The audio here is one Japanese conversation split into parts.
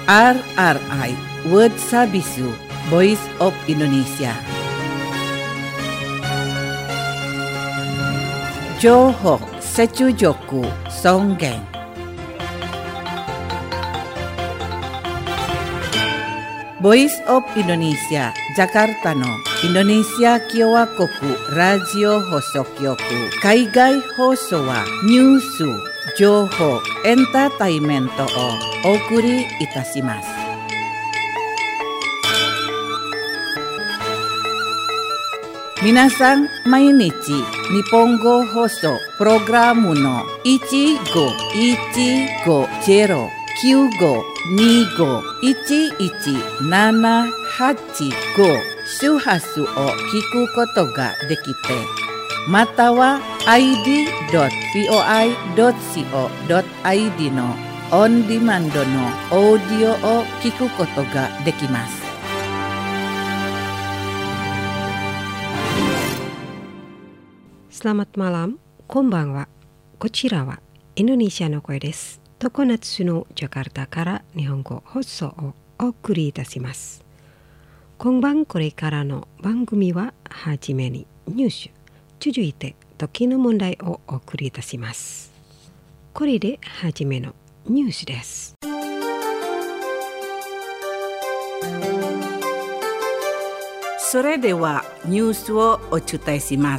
RRI World Sabisu Voice of Indonesia. Johok Secujoku Songgeng. Voice of Indonesia Jakarta no Indonesia Kyowa Koku Radio Hosokyoku Kaigai Hoso wa Nyusu Johok Entertainmento o Okuri Itashimasu. Minasan mainichi Nihongo Hoso Programu no 15-15-95-11-785 周波数を聞くことができて、または id.voi.co.id のオンディマンドのオーディオを聞くことができます。 Selamat malam, こんばんは。こちらはインドネシアの声です。常夏のジャカルタから日本語放送をお送りいたします。今晩これからの番組ははじめにニュース、続いて時の問題をお送りいたします。これではじめのニュースです。 それではニュースをお伝えします。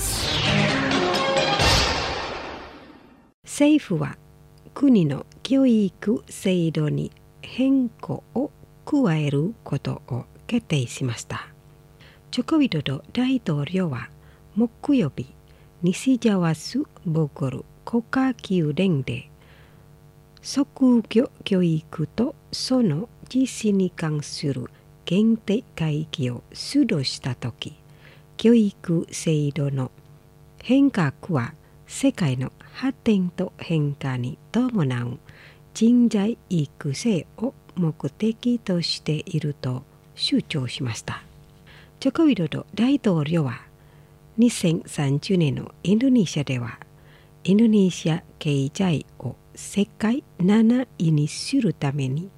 政府は国の教育制度に変更を加えることを決定しました。ジョコウィドド大統領は木曜日、西ジャワスボゴル国家宮殿で職業教育とその実施に関する限定会議を主導したとき、教育制度の変革は世界の発展と変化に伴う人材育成を目的としていると主張しました。ジョコウィドド大統領は2030年のインドネシアではインドネシア経済を世界7位にするために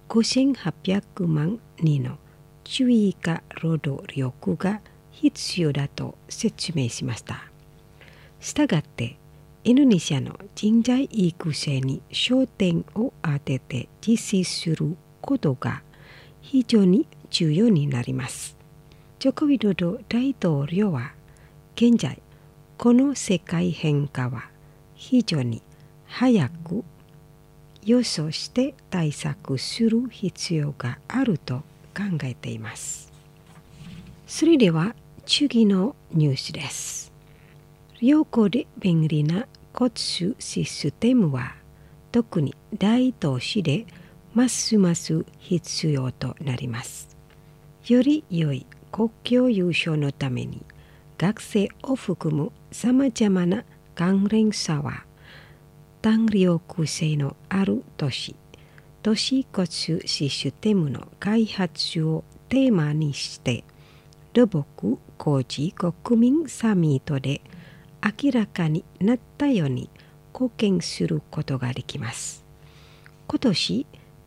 5800万人の追加労働力が必要だと説明しました。したがってインドネシアの人材育成に焦点を当てて実施することが非常に重要になります。ジョコウィドド大統領は現在この世界変化は非常に早く予想して対策する必要があると考えています。それでは次のニュースです。良好で便利な交通システムは特に大都市でますます必要となります。より良い国境優勝のために学生を含むさまざまな関連者は弾力性のある都市交通システムの開発をテーマにして土木工事国民サミットで明らかになったように貢献することができます。今年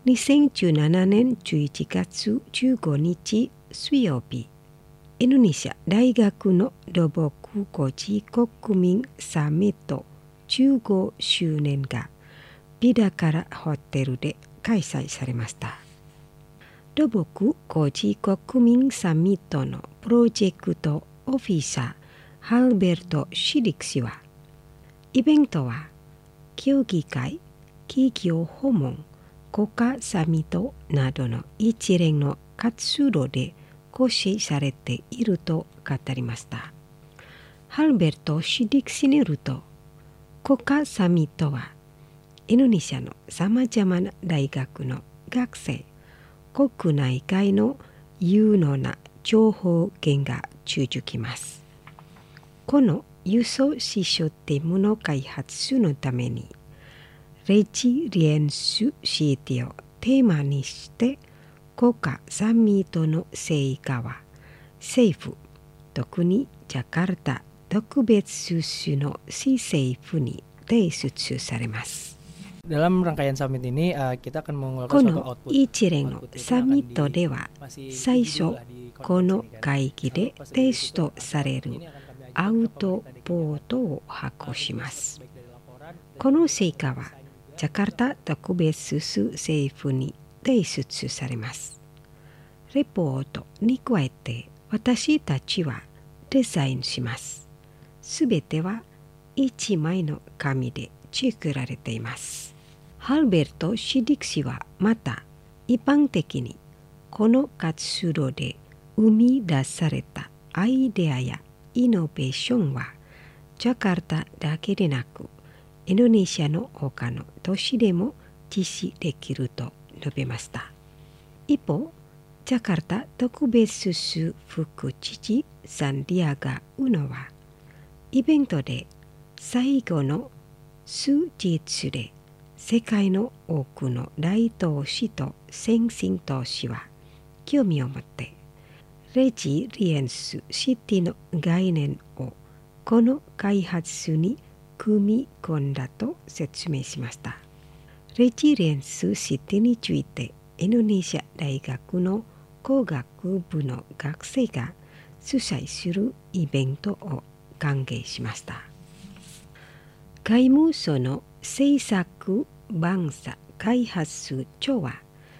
2017年11月15日水曜日、インドネシア大学の土木工事国民サミット15周年がビダカラホテルで開催されました。土木工事国民サミットのプロジェクトオフィサーハルベルト・シリク氏は、イベントは協議会、企業訪問、国家サミットなどの一連の活動で構成されていると語りました。ハルベルト・シリク氏によると、国家サミットはインドネシアのさまざまな大学の学生、国内外の有能な情報源が続きます。この輸送システムの開発のためにレジリエンスシティをテーマにして国家サミットの成果は政府、特にジャカルタ特別市の市政府に提出されます。 Dalam rangkaian summit ini kita akan mengeluarkan こ suatu の output. 一連のサミットでは最初この会議で提出されるアウトポートを発行します。この成果はジャカルタ特別政府に提出されます。レポートに加えて私たちはデザインします。すべては1枚の紙で作られています。ハルベルト・シディク氏はまた一般的にこの活動で生み出されたアイデアやイノベーションはジャカルタだけでなくインドネシアの他の都市でも実施できると述べました。一方、ジャカルタ特別副知事サンディアガ・ウノはイベントで最後の数日で世界の多くの大都市と先進都市は興味を持ってレジリエンスシティの概念をこの開発に組み込んだと説明しました。レジリエンスシティについてインドネシア大学の工学部の学生が主催するイベントを歓迎しました。外務省の政策番佐開発庁は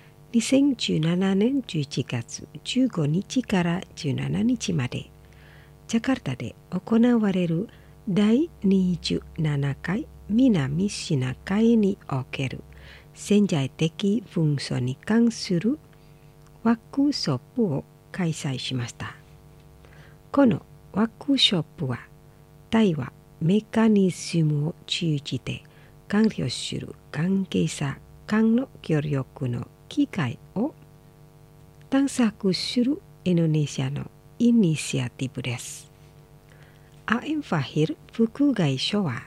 2017年11月15日から17日までジャカルタで行われる第27回南シナ海における潜在的紛争に関するワークショップを開催しました。このワークショップは対話メカニズムを通じて関与する関係者間の協力の機会を探索するインドネシアのイニシアティブです。アエンファヒル副外相は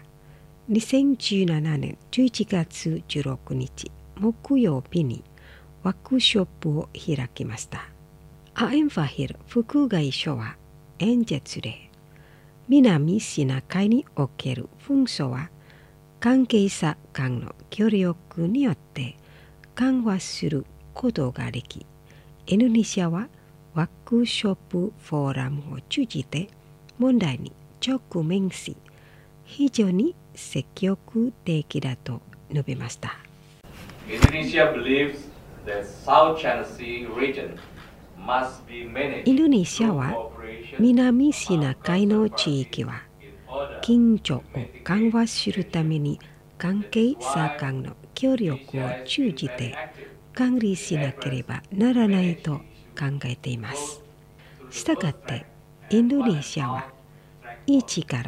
2017年11月16日木曜日にワークショップを開きました。アエンファヒル副外相は演説で南シナ海における紛争は関係者間の協力によって緩和することができ、インドネシアはワークショップフォーラムを通じて問題に直面し、非常に積極的だと述べました。 Indonesia believes the South China Sea region must be managed インドネシアは南シナ海の地域は緊張を緩和するために関係者間の協力を通じて管理しなければならないと考えています。したがってインドネシアは1から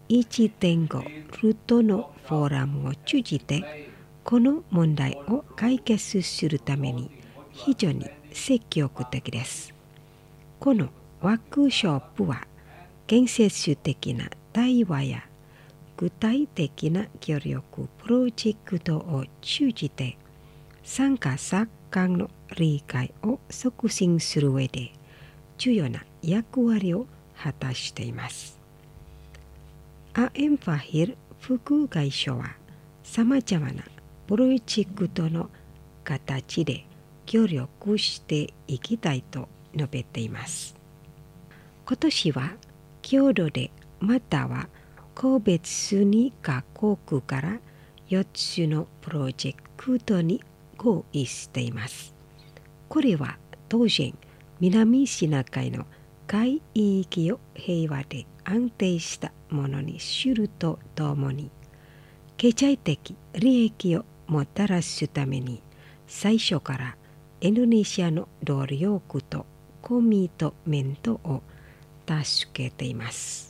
1.5 ルートのフォーラムを通じてこの問題を解決するために非常に積極的です。このワークショップは建設的な対話や具体的な協力プロジェクトを通じて参加者間の理解を促進する上で重要な役割を果たしています。アエンファヒル副外相はさまざまなプロジェクトの形で協力していきたいと述べています。今年は共同でまたは個別に各国から4つのプロジェクトに合意しています。これは当然南シナ海の海域を平和で安定したものにするとともに経済的利益をもたらすために最初からインドネシアの努力とコミットメントを助けています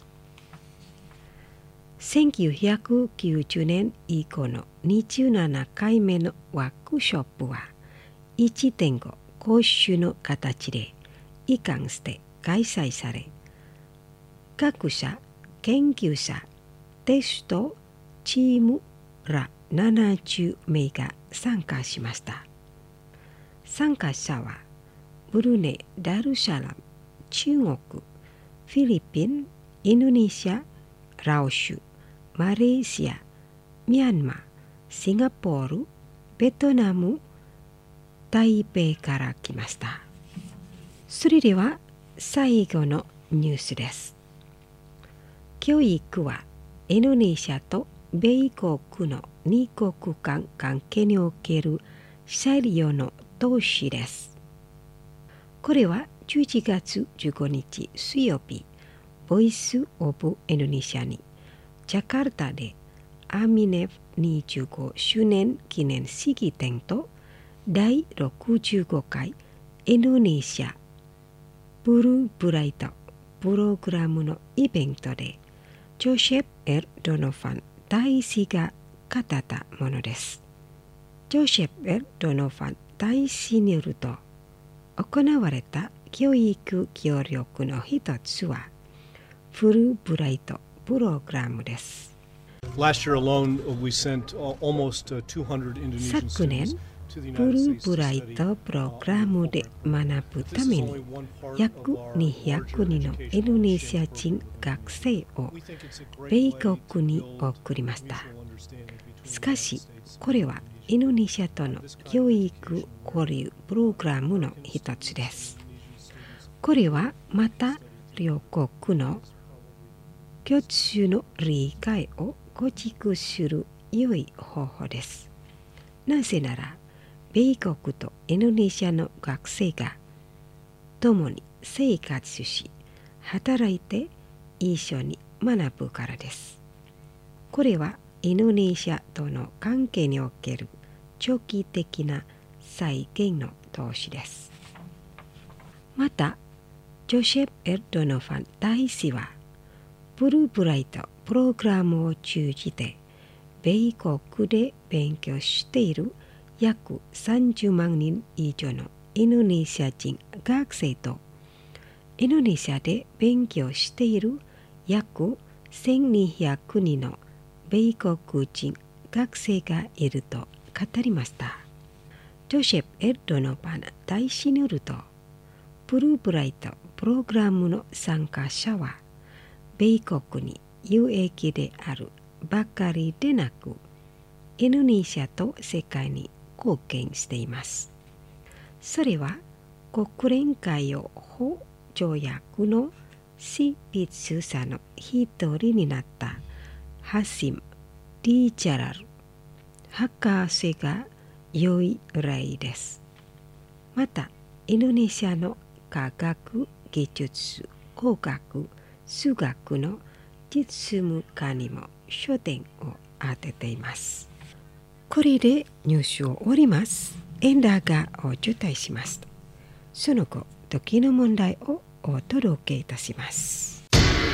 。1990年以降の27回目のワークショップは 1.5 講習の形で一貫して開催され、学者、研究者、テスト、チームら70名が参加しました。参加者はブルネイ、ダルサラム、中国、フィリピン、インドネシア、ラオス、マレーシア、ミャンマー、 シンガポール、ベトナム、台北から来ました。それでは最後のニュースです。教育はインドネシアと米国の二国間関係における最良の投資です。これは11月15日水曜日、ボイス・オブ・インドネシアにジャカルタでアミネフ25周年記念式典と第65回インドネシアブルーブライトプログラムのイベントでジョセフ・エル・ドノファン大使が語ったものです。ジョセフ・エル・ドノファン大使によると、行われた教育協力の一つはフルーブライトプログラムです。 Last year alone, we sent almost 200 Indonesian 昨年 students to the フ United ル States ー to ブライ study トプログラムで学ぶ This た is め only に one part of 約 our 200 larger 人のインドネシア人学生を We think it's a great 米 way 国に to build 送りました。 mutual understanding between しかし the United States これはインドネシアとの教育交流プログラムの一つです。これはまた両国の共通の理解を構築する良い方法です。なぜなら米国とインドネシアの学生が共に生活し働いて一緒に学ぶからです。これはインドネシアとの関係における長期的な再建の投資です。またジョセフ・エル・ドノファン大使はブルーブライトプログラムを通じて米国で勉強している約30万人以上のインドネシア人学生とインドネシアで勉強している約1200人の米国人学生がいると語りました。ジョセフ・エル・ドノファン大使によると、ブルーブライトプログラムの参加者は米国に有益であるばかりでなく、インドネシアと世界に貢献しています。それは国連海洋法条約の執筆者の一人になったハシム・ディ・ジャラル博士が良い例です。またインドネシアの科学技術工学数学の実務家にも焦点を当てています。これでニュースを終わります。エンダーがお受胎します。その後、時の問題をお届けいたします。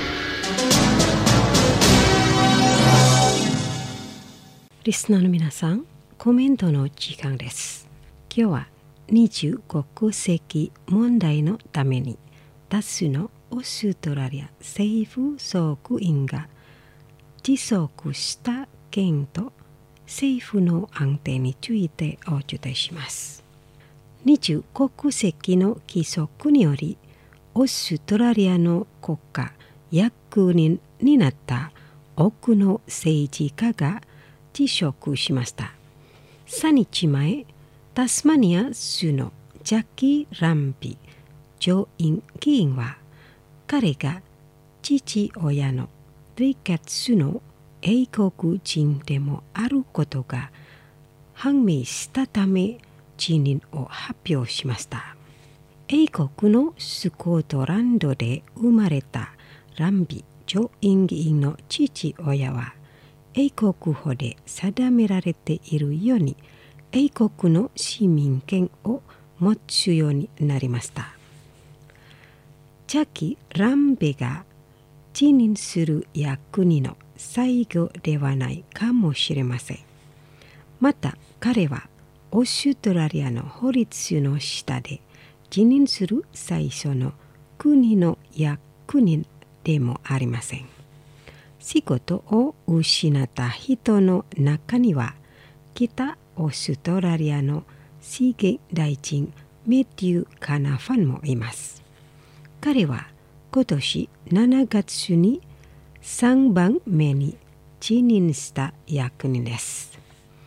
リスナーの皆さん、コメントの時間です。今日は25世紀問題のために多数のオーストラリア政府職員が辞職した件と政府の安定についてお伝えします。25世紀の規則によりオーストラリアの国家役人になった多くの政治家が辞職しました。3日前、タスマニア州のジャッキー・ランビ上院議員は彼が父親のリケッツの英国人でもあることが判明したため辞任を発表しました。英国のスコットランドで生まれたランビ上院議員の父親は英国法で定められているように英国の市民権を持つようになりました。ジャッキー・ランビが辞任する役人の最後ではないかもしれません。また彼はオーストラリアの法律の下で辞任する最初の国の役人でもありません。仕事を失った人の中には北オーストラリアの資源大臣メティュー・カナファンもいます。彼は今年7月に3番目に辞任した役人です。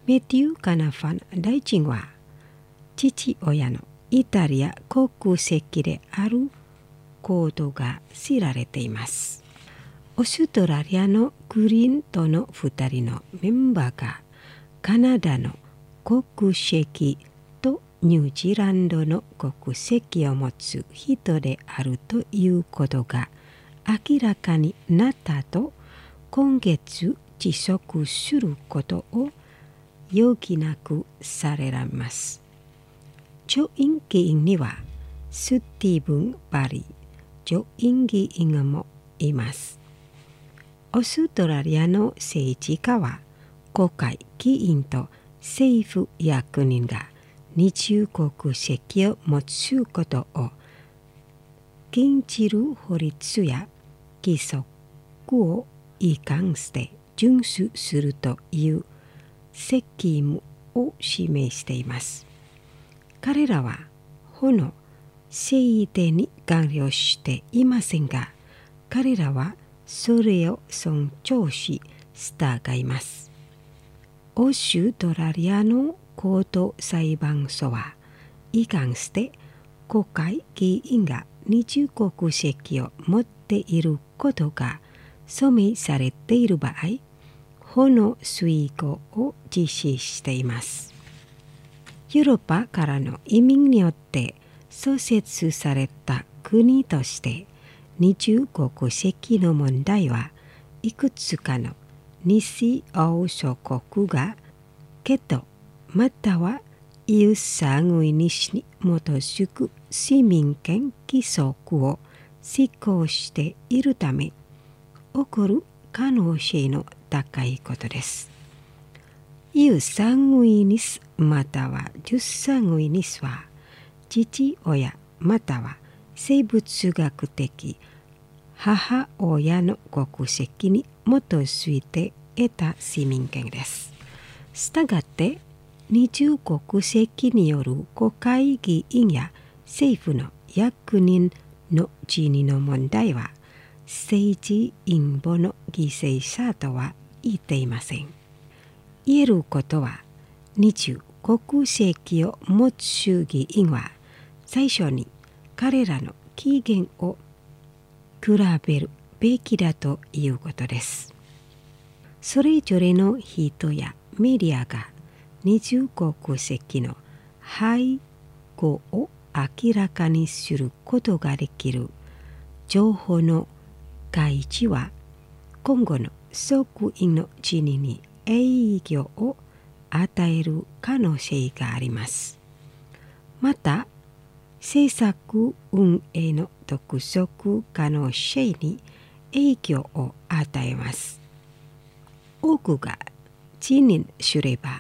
メティウ・カナファン大臣は父親のイタリア国籍であることが知られています。オーストラリアのグリーンとの2人のメンバーがカナダの国籍とニュージーランドの国籍を持つ人であるということが明らかになったと今月辞職することを余儀なくされます。上院議員にはスティーブン・バリー上院議員もいます。オーストラリアの政治家は国会議員と政府役人が二重国籍を持つことを禁じる法律や規則を違反して遵守するという責務を示しています。彼らは法の制定に関与していませんが、彼らはそれを尊重し従います。オーストラリアの高等裁判所は違反して国会議員が二重国籍を持っていることが証明されている場合、法の遂行を実施しています。ヨーロッパからの移民によって創設された国として二重国籍の問題はいくつかの西欧諸国がケトまたは有産イニシに基づく市民権規則を施行しているため起こる可能性の高いことです。有産イニスまたは出産イニスは父親または生物学的母親の国籍に基づいて得た市民権です。したがって二重国籍による国会議員や政府の役人の辞任の問題は政治陰謀の犠牲者とは言っていません。言えることは二重国籍を持つ議員は最初に彼らの期限を比べるべきだということです。それぞれの人やメディアが二重国籍の背後を明らかにすることができる情報の開示は今後の職員の辞任に影響を与える可能性があります。また政策運営の督促可能性に影響を与えます。多くが辞任すれば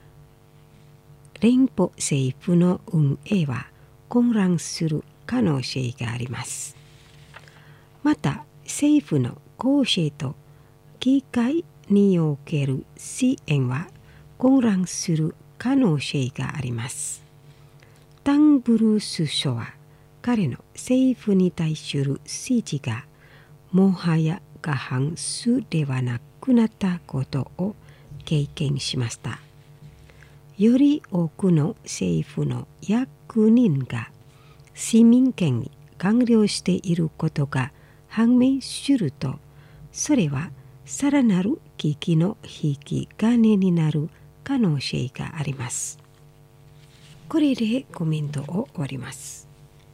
連邦政府の運営は混乱する可能性があります。また政府の公正と議会における支援は混乱する可能性があります。タンブルース首相は彼の政府に対する支持がもはや過半数ではなくなったことを経験しました。より多くの政府の役人が市民権に関与していることが判明すると、それはさらなる危機の引き金になる可能性があります。これでコメントを終わります。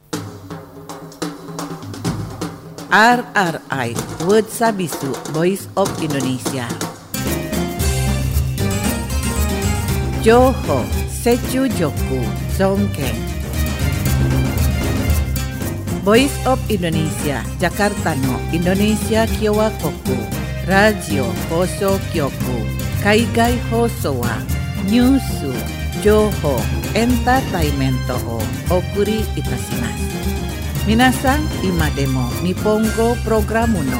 RRI Word Sabisu Voice of Indonesia 情報、接中joku、尊敬 Voice of Indonesia Jakarta no Indonesia Kyowa Koku Radio Hoso Kyoku 海外放送はニュース、情報、エンターテイメントをお送りいたします。皆さん、今でも日本語プログラムの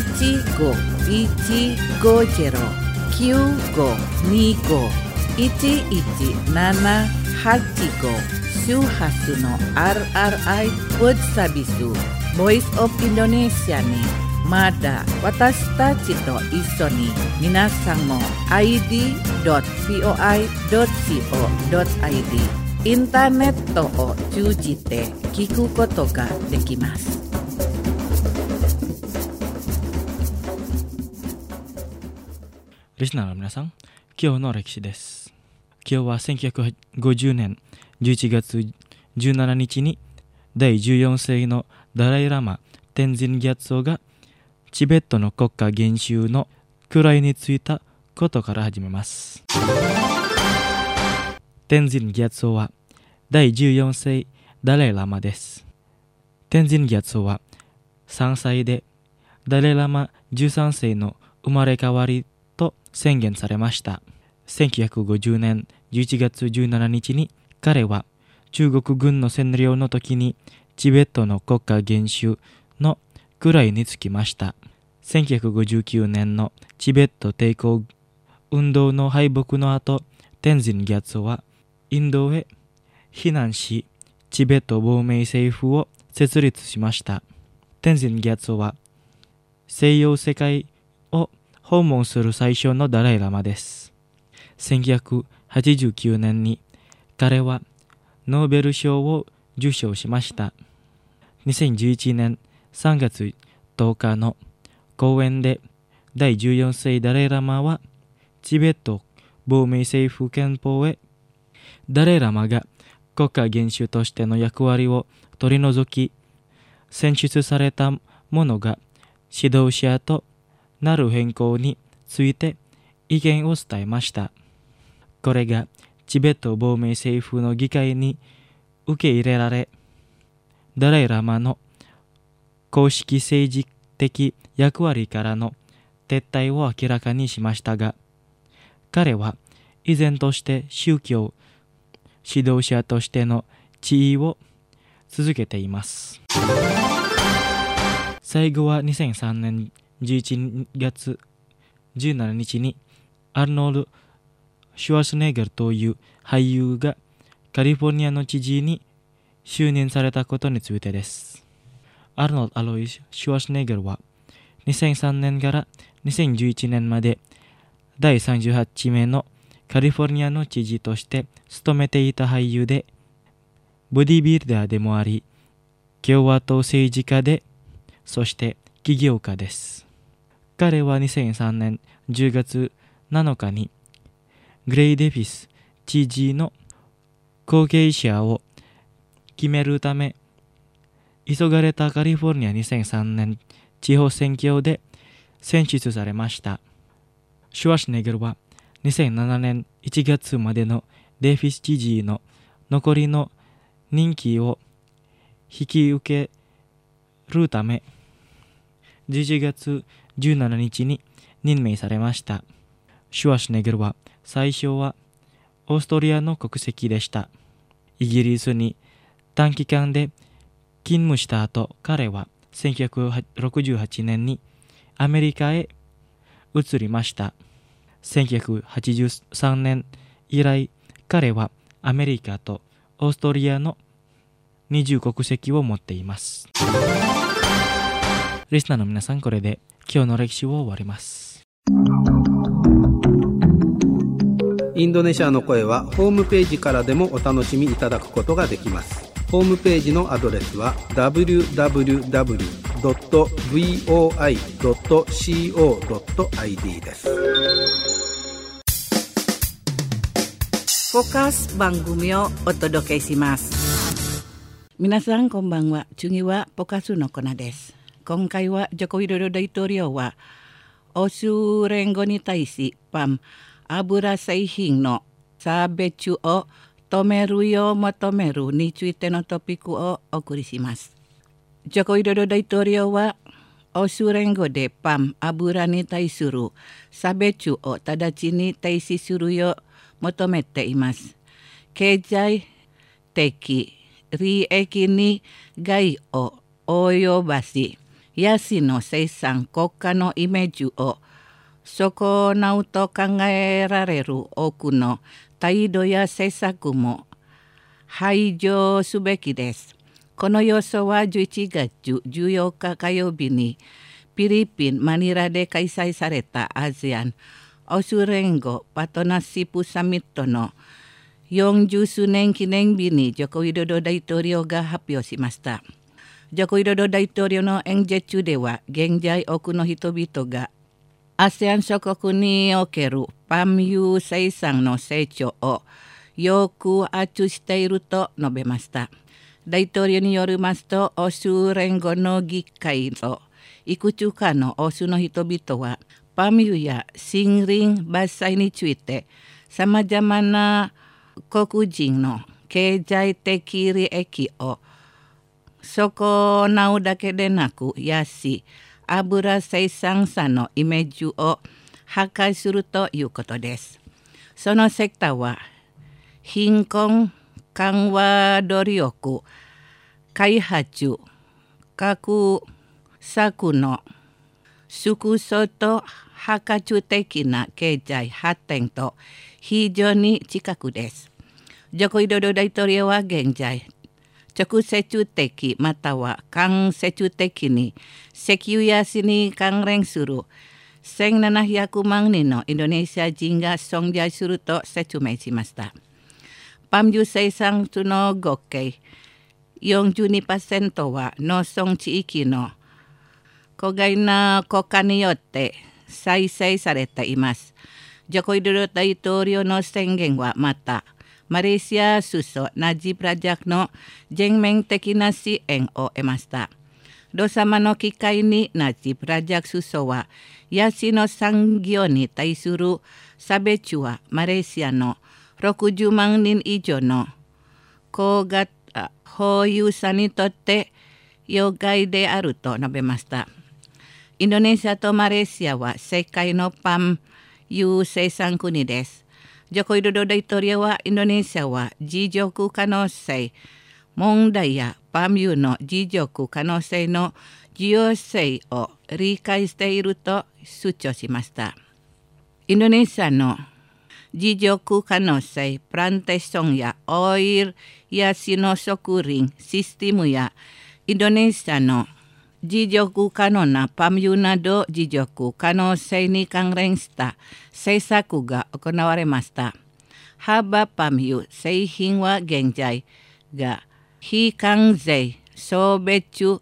15-150-95-11-785周波数の RRI Word Sabisu Voice of Indonesia にまだ私たちと一緒に皆さんも id.poi.co.id インターネットを通じて聞くことができます。 リスナーの皆さん、今日の歴史です。今日は1950年11月17日に第14世のダライラマ天神ギャツオがチベットの国家元首の位についたことから始めます。天神ギャツオは第14世ダライラマです。天神ギャツオは3歳でダライラマ13世の生まれ変わりと宣言されました。1950年11月17日に彼は中国軍の占領の時にチベットの国家元首の位につきました。1959年のチベット抵抗運動の敗北の後、天神ギャツオはインドへ避難し、チベット亡命政府を設立しました。天神ギャツオは西洋世界を訪問する最初のダライラマです。1989年に彼はノーベル賞を受賞しました。2011年3月10日の講演で第14世ダライラマはチベット亡命政府憲法へダライラマが国家元首としての役割を取り除き、選出された者が指導者となる変更について意見を伝えました。これがチベット亡命政府の議会に受け入れられ、ダライラマの公式政治的役割からの撤退を明らかにしましたが、彼は依然として宗教指導者としての地位を続けています。最後は2003年11月17日にアーノルド・シュワルツェネッガーという俳優がカリフォルニアの知事に就任されたことについてです。アーノルド・アロイス・シュワルツェネッガーは2003年から2011年まで第38名のカリフォルニアの知事として務めていた俳優で、ボディビルダーでもあり、共和党政治家で、そして起業家です。彼は2003年10月7日にグレイ・デフィス知事の後継者を決めるため、急がれたカリフォルニア2003年地方選挙で選出されました。シュワルツェネッガーは2007年1月までのデフィス知事の残りの任期を引き受けるため、11月17日に任命されました。シュワルツェネッガーは最初はオーストリアの国籍でした。イギリスに短期間で勤務した後、彼は1968年にアメリカへ移りました。1983年以来、彼はアメリカとオーストリアの二重国籍を持っています。リスナーの皆さん、これで今日の歴史を終わります。 インドネシアの声はホームページからでもお楽しみいただくことができます。ホームページのアドレスは www.voi.co.id です。 フォーカス番組をお届けします。皆さんこんばんは。次はフォーカスのコーナーです。今回はジョコウィドド大統領は欧州連合に対しパン油製品の差別を止めるよう求めるについてのトピックをお送りします。ジョコウィドド大統領は欧州連合でパン油に対する差別を直ちに停止するよう求めています。経済的利益に害を及ばし、ヤシの生産国家のイメージを損なうと考えられる多くの態度や政策も排除すべきです。この要素は11月14日火曜日にフィリピン・マニラで開催されたアジアン欧州連合パトナーシップサミットの40周年記念日にジョコウィドド大統領が発表しました。ジョコウィドド大統領の演説中では、現在多くの人々がASEAN諸国におけるパーム油生産の成長をよく圧していると述べました。大統領によりますと、欧州連合の議会といくつかの欧州の人々は、パーム油や森林伐採について、さまざまな黒人の経済的利益を損なうだけでなく、安い油生産者のイメージを破壊するということです。そのセクターは、貧困緩和努力、開発、各策の縮小と破壊的な経済発展と非常に近くです。ジョコウィドド大統領は現在、直接的または間接的に石油安に関連する1700万人のインドネシア人が存在すると説明しました。パーム油生産の合計 42% は農村地域の郊外の国家によって再生されています。ジョコウィドド大統領の宣言はまた、マレーシア首相ナジブ・ラジャクの全面的な支援を得ました。同様の機会にナジブ・ラジャク首相は、ヤシの産業に対する差別はマレーシアの60万人以上の小型保有者にとって要害であると述べました。インドネシアとマレーシアは世界のパーム油生産国です。ジョコウィドド大統領はインドネシアは持続可能性問題やパーム油の持続可能性の重要性を理解していると主張しました。インドネシアの持続可能性プランテーションやオイルヤシの植林システムやインドネシアの持続可能なパーム油など持続可能性に関連した政策が行われました。ハーバーパーム油製品は現在が非関税総別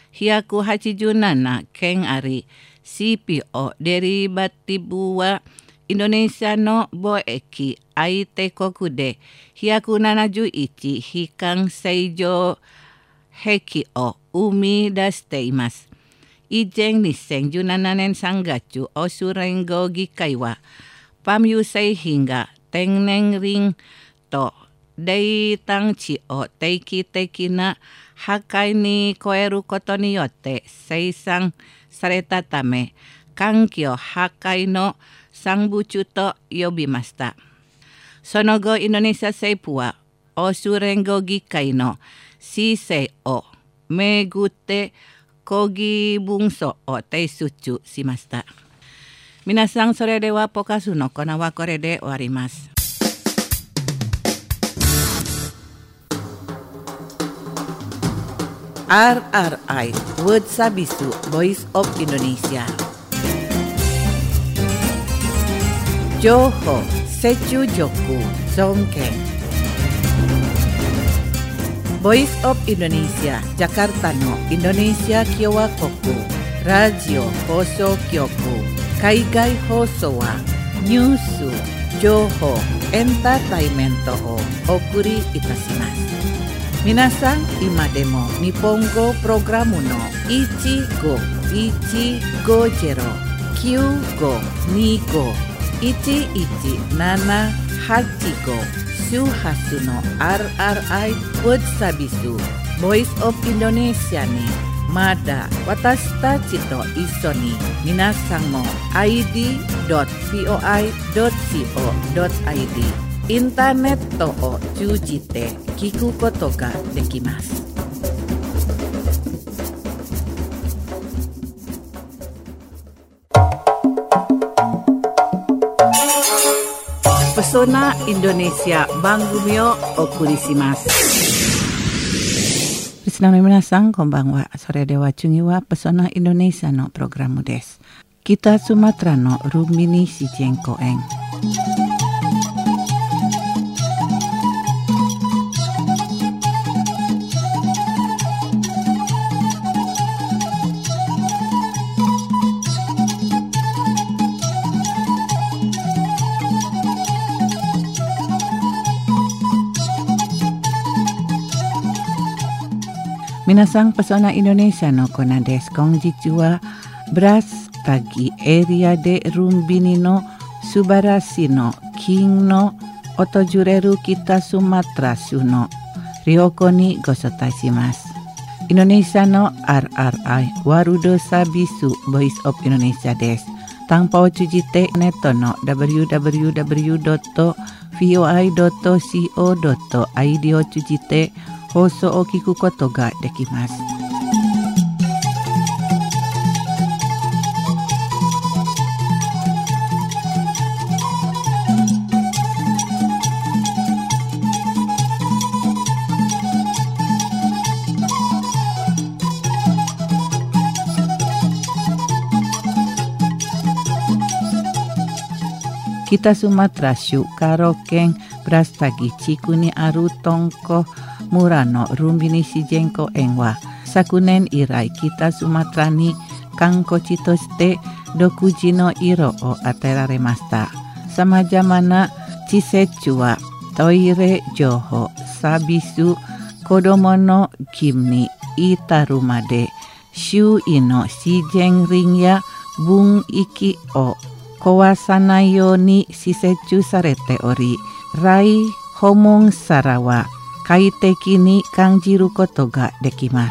187件あり、CPO デリバティブはインドネシアの貿易相手国で171非関税上兵器を生み出しています。以前2017年3月、欧州連合議会はパーム油製品が天然林と泥炭地を定期的な破壊に超えることによって生産されたため、環境破壊の産物と呼びました。その後、インドネシア政府は欧州連合議会の姿勢をめぐって抗議文書を提出しました。皆さん、それではポカスのコーナーはこれで終わります。 RRI Word Sabisu Voice of Indonesia 情報、接中力、尊敬Voice of Indonesia Jakarta のインドネシア共和国ラジオ放送局海外放送はニュース、情報、エンターテイメントをお送りいたします。皆さん、今でも日本語プログラムの1515251178周波数の RRI Word Sabisu Voice of Indonesia にまだ私たちと一緒に皆さんも id.voi.co.id インターネットを通じて聞くことができます。Pesona Indonesia 番組をお送りします。 リスナーの皆さん、こんばんは。それでは次はペソナインドネシアのプログラムです。北スマトラのルンビニ自然公園。皆さん、ペソナインドネシアのコナです。こんにちは。Brastagiエリアでルンビニの素晴らしの金の訪れる北スマトラ州の良好にご招待します。インドネシアの RRI ワールドサービスボイスオブインドネシアです。tanpaを通じてネットの www.voi.co.id を通じて放送を聞くことができます。北スマトラ州カロ県ブラスタギ地区にあるトンコ村のルンビニ自然公園は昨年以来北スマトラに観光地として独自の色を与えられました。さまざまな施設はトイレ情報、サービス、子どもの義務に至るまで周囲の自然林や分域を壊さないように施設されており、来訪問者は快適に感じることができます。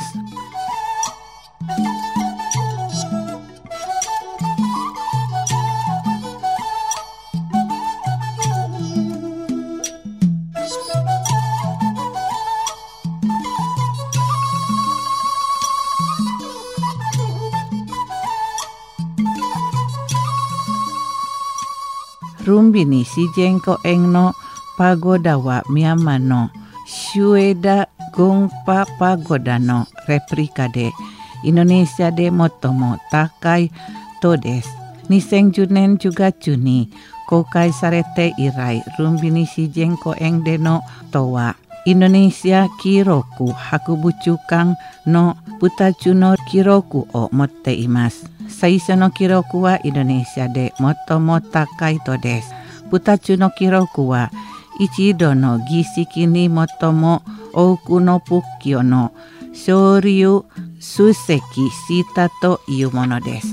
ルンビニ自然公園のパゴダはミャンマーのシュエダ・ゴンパ・パゴダのレプリカでインドネシアで最も高い塔です。2010年10月に公開されて以来、ルンビニ自然公園での塔はインドネシア記録博物館の2つの記録を持っています。最初の記録はインドネシアで最も高い塔です。2つの記録は一度の儀式に最も多くの仏教の僧侶を出席したというものです。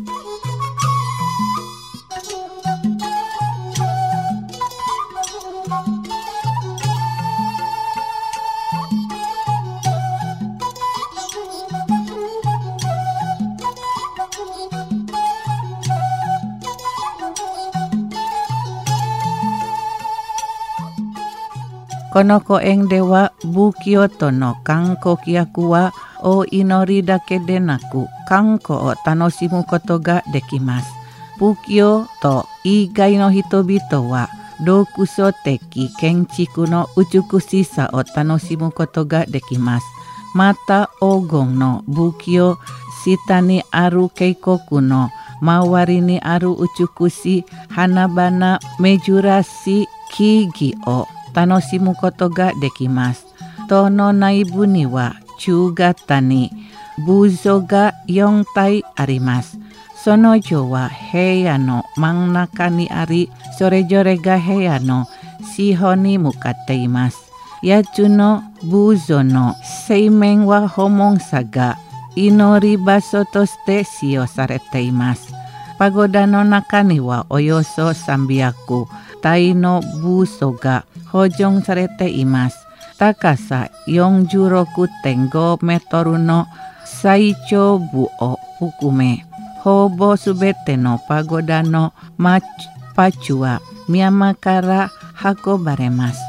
この公園では仏教徒の観光客はお祈りだけでなく観光を楽しむことができます。仏教徒以外の人々は独創的建築の美しさを楽しむことができます。また黄金の仏教下にある渓谷の周りにある美しい花々珍しい木々を楽しむことができます。塔の内部には中型に仏像が4体あります。その像は部屋の真ん中にあり、それぞれが部屋の四方に向かっています。8つの仏像の正面は訪問者が祈り場所として使用されています。パゴダの中にはおよそ300体の仏像が保存されています。高さ 46.5 メートルの最長部を含め、ほぼすべてのパゴダのマチュパチュはミャンマーから運ばれます。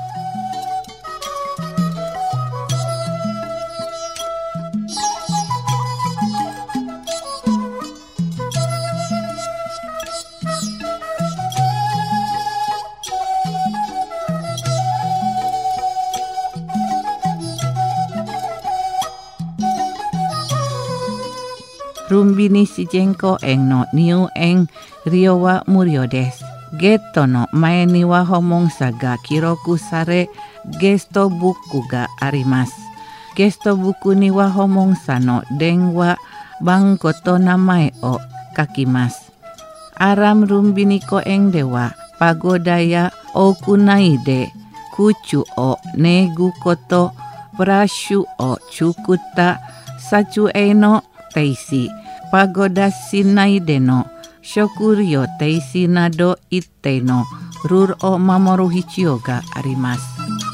ルンビニ自然公園の入園利用は無料です。ゲートの前には訪問者が記録され、ゲストブックがあります。ゲストブックには訪問者の電話番号と名前を書きます。アラムルンビニ公園ではパゴダや屋内で空中を練ぐこと、ブラッシュを作った撮影の停止、パゴダ市内での食料停止など一定のルールを守る必要があります。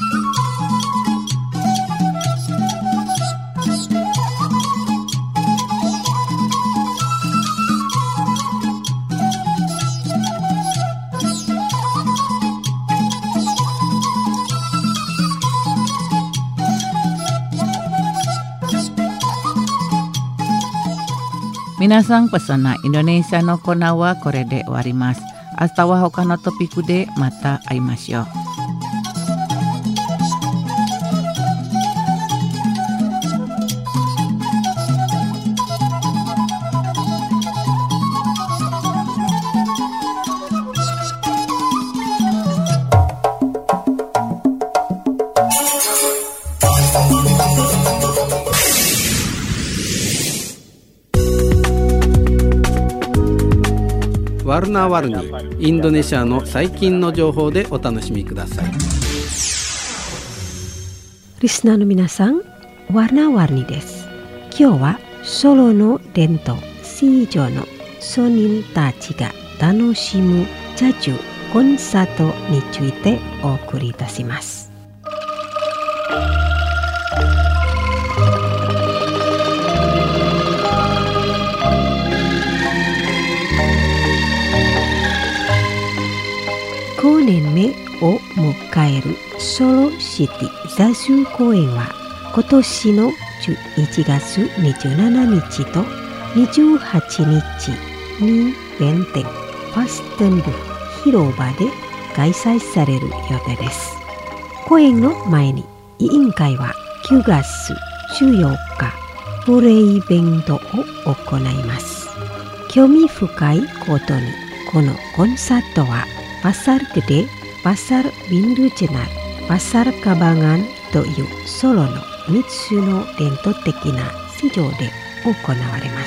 皆さん、ペソナインドネシアのコーナーはこれで終わります。明日は他のトピックでまた会いましょう。 ワルナワルニ、インドネシアの最近の情報でお楽しみください。 リスナーの皆さん、ワルナワルニです。今日はソロの伝統市場の村人たちが楽しむジャジュコンサートについてお送りいたします。5年目を迎えるソロシティザジュ公演は今年の11月27日と28日に弁天ファステン部広場で開催される予定です。公演の前に委員会は9月14日プレイベントを行います。興味深いことにこのコンサートはPasar Gede, Pasar Windu Jenar, Pasar Kabangan というソロの3つの伝統的な市場で行われます。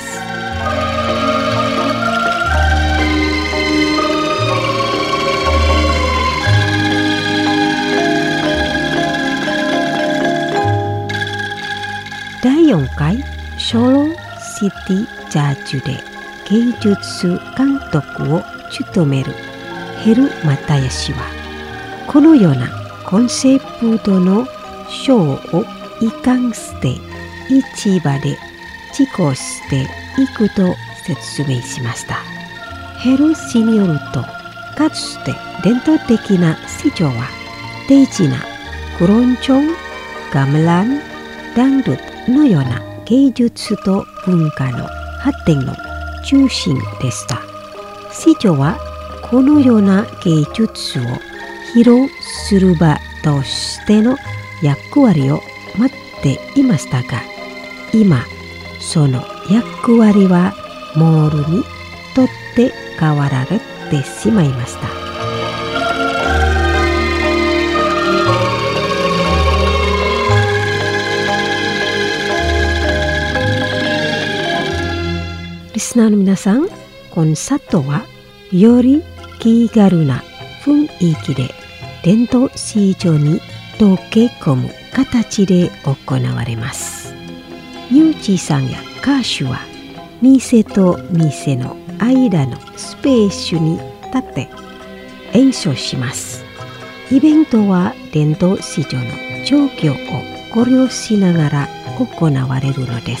第4回ソロシティジャージュで芸術監督を務めるヘル・マタヤ氏はこのようなコンセプトのショーを一貫して市場で実行していくと説明しました。ヘル氏によると、かつて伝統的な市場はデイジナ、クロンチョン、ガムラン、ダンドゥのような芸術と文化の発展の中心でした。市場はこのような芸術を披露する場としての役割を待っていましたが、今その役割はモールにとって変わられてしまいました。リスナーの皆さん、コンサートはより気軽な雰囲気で伝統市場に溶け込む形で行われます。ミュージシャンや歌手は店と店の間のスペースに立って演奏します。イベントは伝統市場の状況を考慮しながら行われるのです。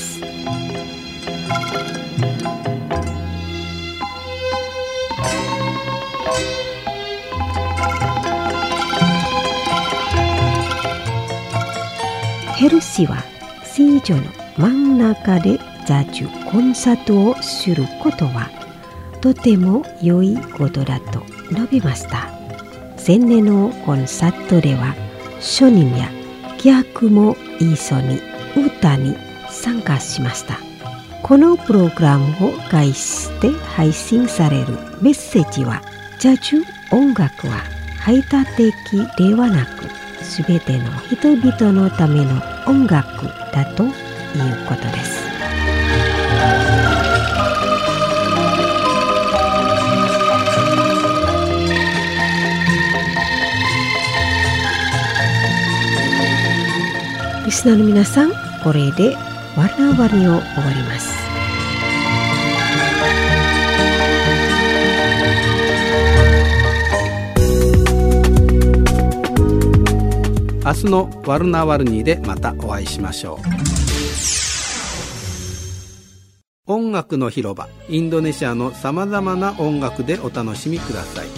ヘル氏は市場の真ん中でザジュコンサートをすることはとても良いことだと述べました。前年のコンサートでは庶人や客も一緒に歌に参加しました。 このプログラムを介して配信されるメッセージは、ジャジュ音楽は排他的ではなく、すべての人々のための音楽だということです。リスナーの皆さん、これでワルナワリを終わります。 明日のワルナワルニーでまたお会いしましょう。音楽の広場、インドネシアのさまざまな音楽でお楽しみください。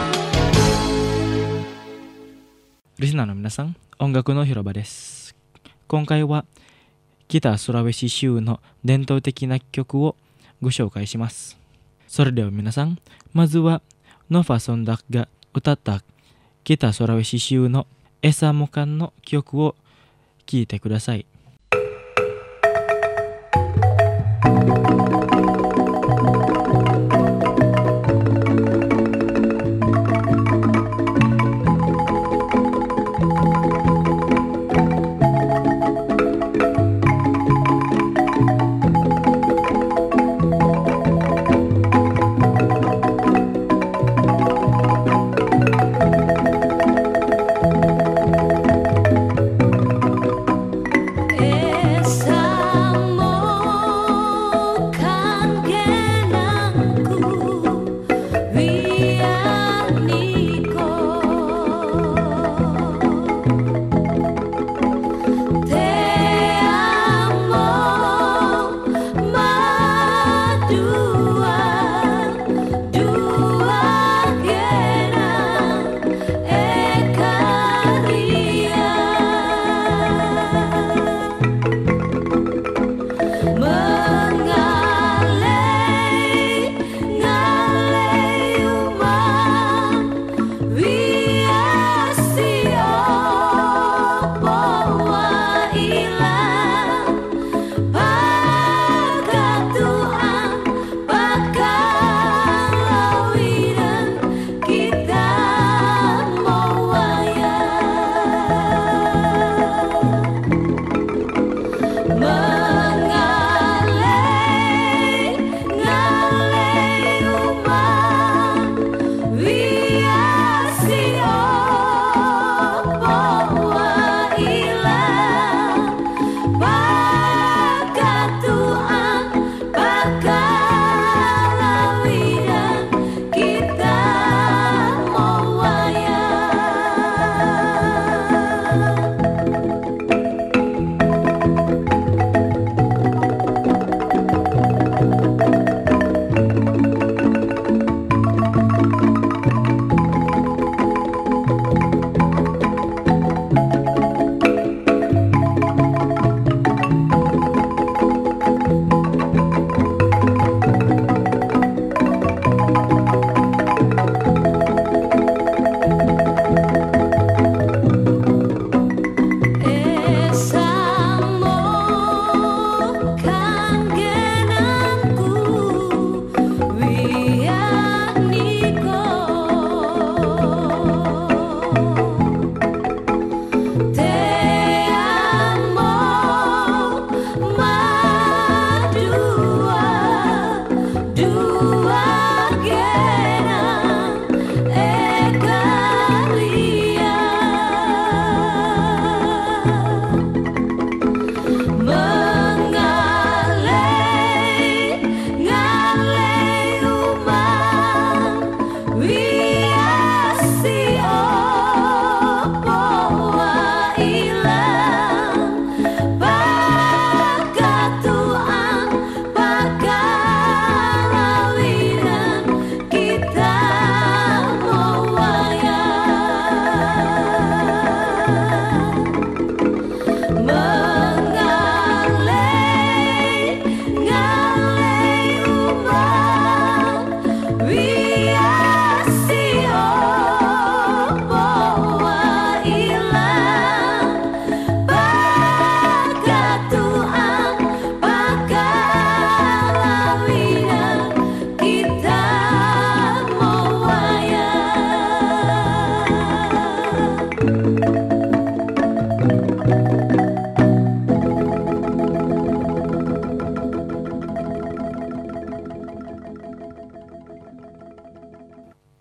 リスナーの皆さん、音楽の広場です。今回は北スラウェシ州の伝統的な曲をご紹介します。それでは皆さん、まずはノファソンダクが歌った北スラウェシ州のエサモカンの曲を聴いてください。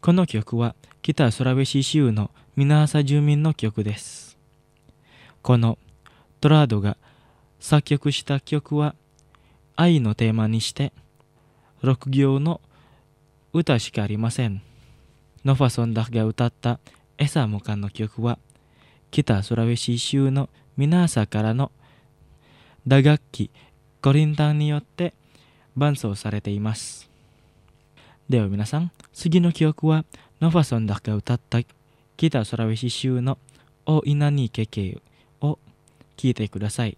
この曲は北スラベシ州のミナーサ住民の曲です。このトラードが作曲した曲は愛のテーマにして6行の歌しかありません。ノファソンダが歌ったエサモカンの曲は北スラベシ州のミナーサからの打楽器コリンタンによって伴奏されています。では皆さん、次の曲はノファソンダが歌った北スラベシ州のお稲にけけを聴いてください。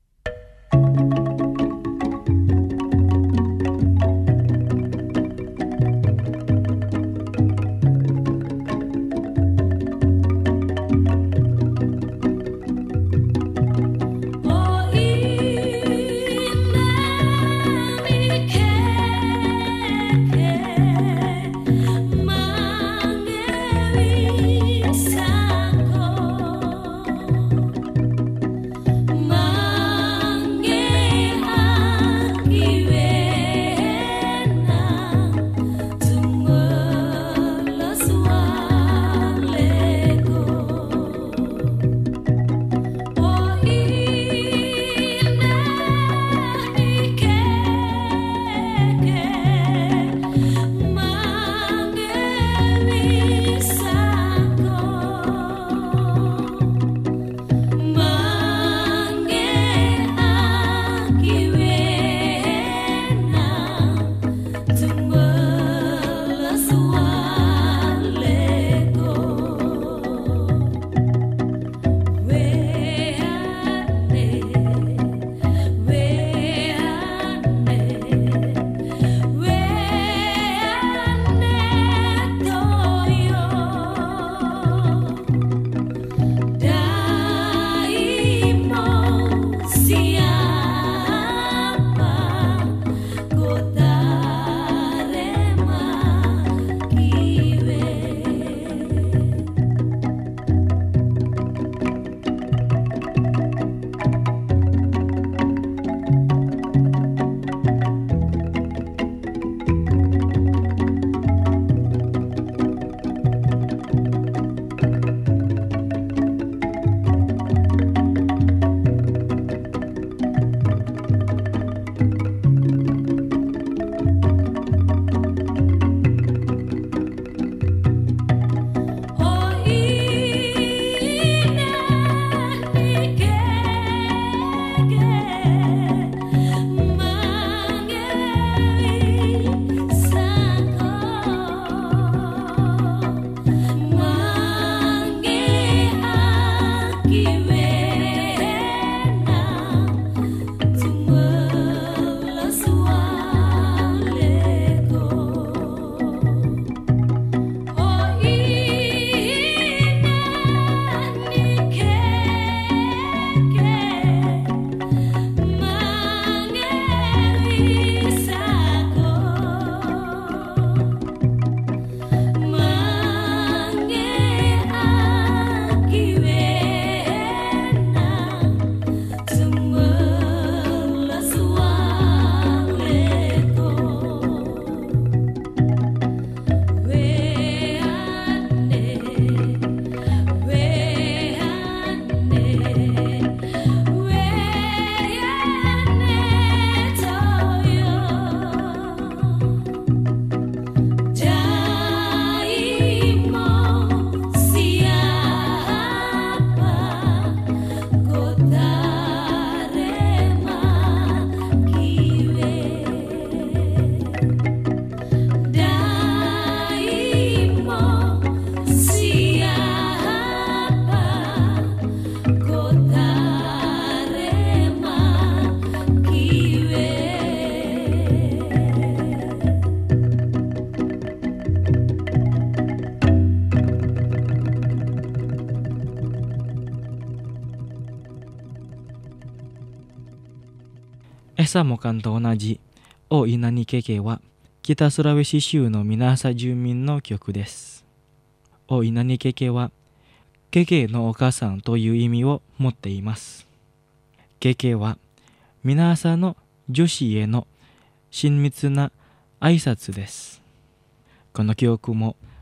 エサモカンと同じオイナニケケは北スラベシ州のミナーサ住民の曲です。オイナニケケはケケのお母さんという意味を持っています。ケケはミナーサの女子への親密な挨拶です。この曲も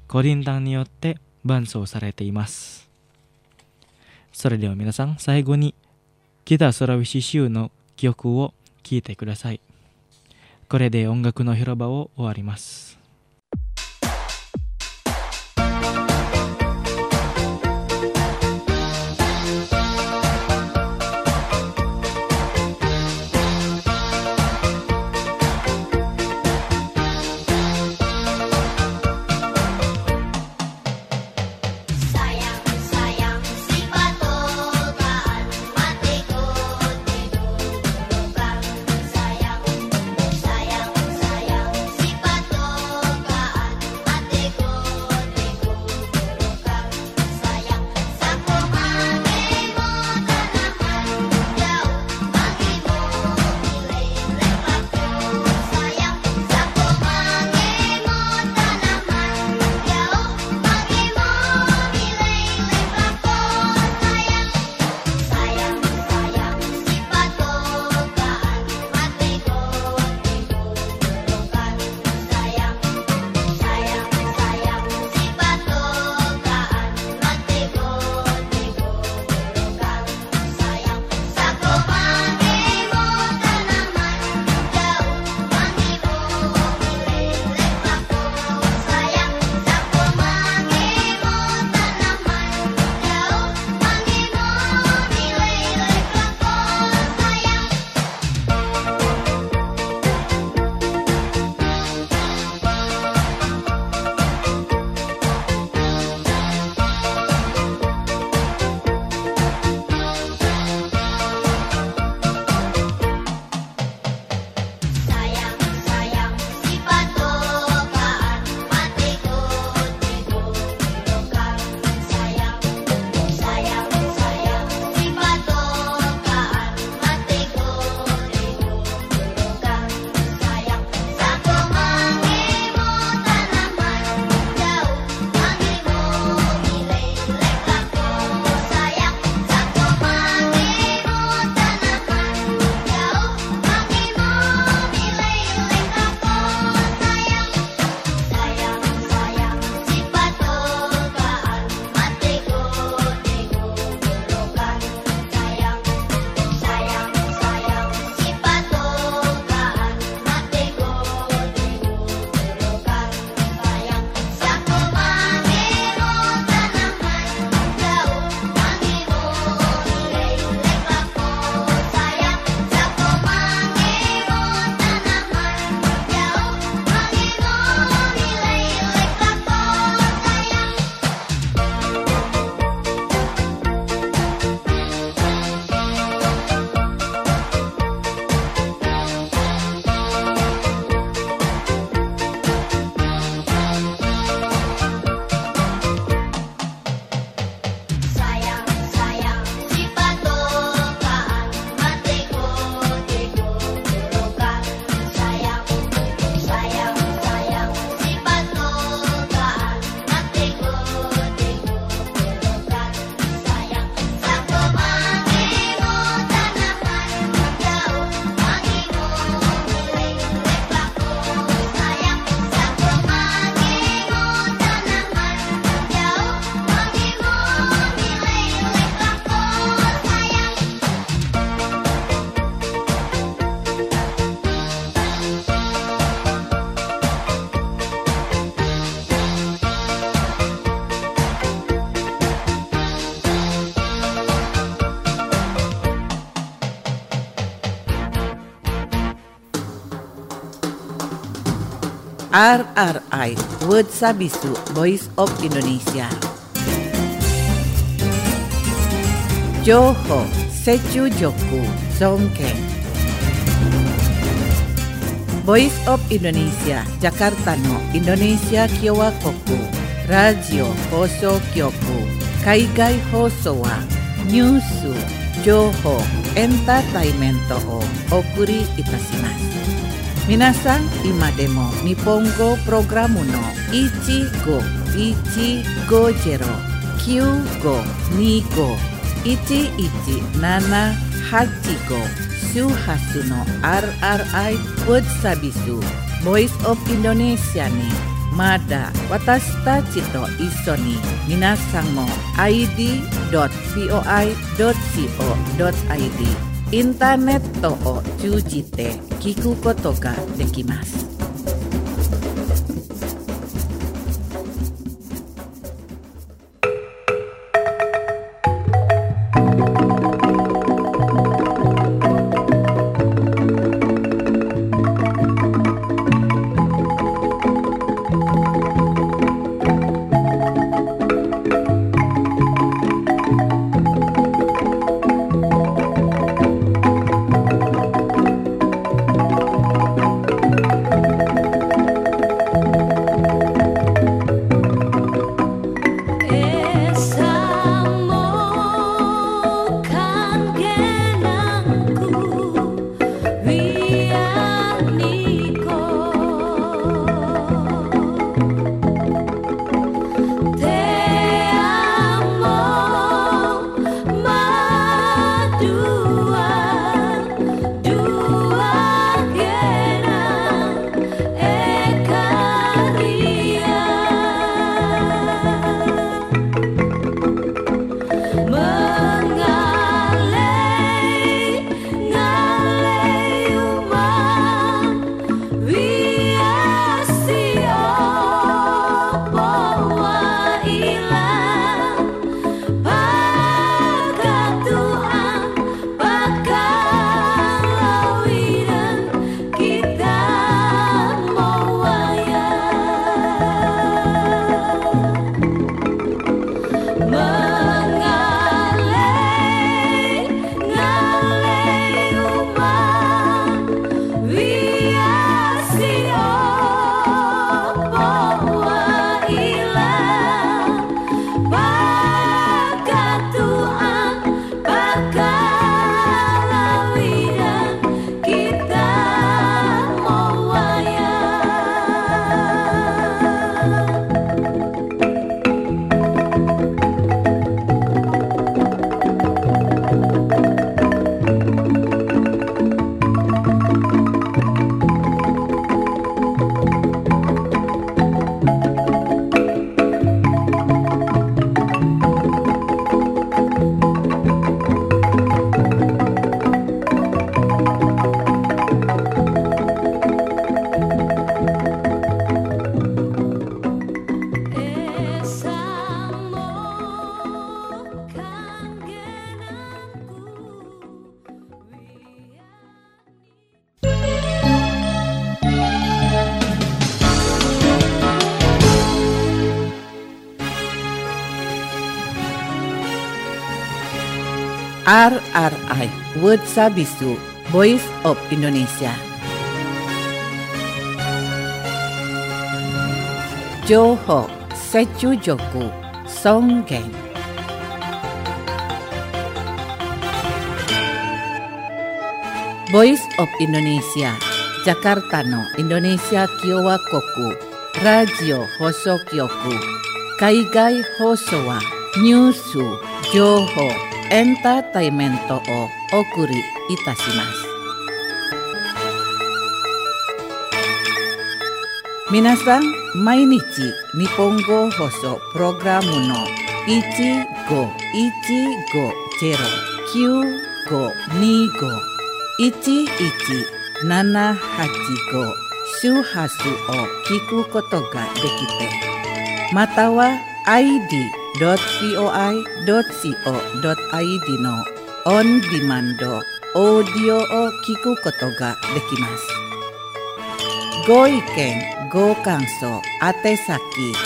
コリンタンによって伴奏されています。それでは皆さん、最後に北空菱州の曲を聴いてください。これで音楽の広場を終わります。 RRI World Sabisu Voice of Indonesia. Joho Sechu Joku Songkeng. Voice of Indonesia Jakarta no Indonesia Kyowa Koku. Radio Hoso Kyoku. Kaigai Hoso wa Nyusu Joho Entertainment o Okuri Itasimasu. Minasan imademo Nippongo programu no Ichigo Jero Kyugo Nigo 1178 Suhasu no RRI World Sabisu Voice of Indonesia ni まだ私たちと一緒に皆さんも id.voi.co.id インターネットを通じて聞くことができます。RRI Word Sabisu Voice of Indonesia. Joho Sechujoku Songgeng. Voice of Indonesia Jakarta no Indonesia Kiowa Koku Radio Hoso Kyoku Kaigai Hoso wa Nyusu Joho Entertainment o okuri itashimasu. Minasan, mainichi Nihongo Hoso Programu no 1515-95-11-785 Shuhasu o kiku koto ga dekite. Matawa id.voi.co.id の on demand オーディオを聞くことができます。ご意見、ご感想、宛先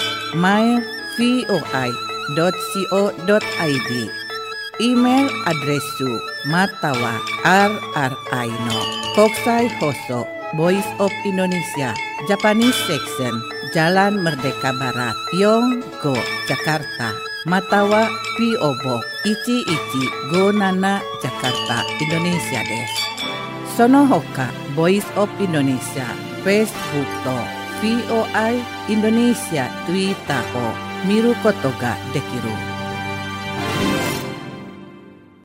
mail.voi.co.id イメールアドレスまたは RRI の国際放送 Voice of Indonesia Japanese Section Jalan Merdeka Barat Yonggo Jakarta Matawa PO Box 1157 Jakarta Indonesia です。その他 Voice of Indonesia Facebook と VOI Indonesia Twitter を見ることができる。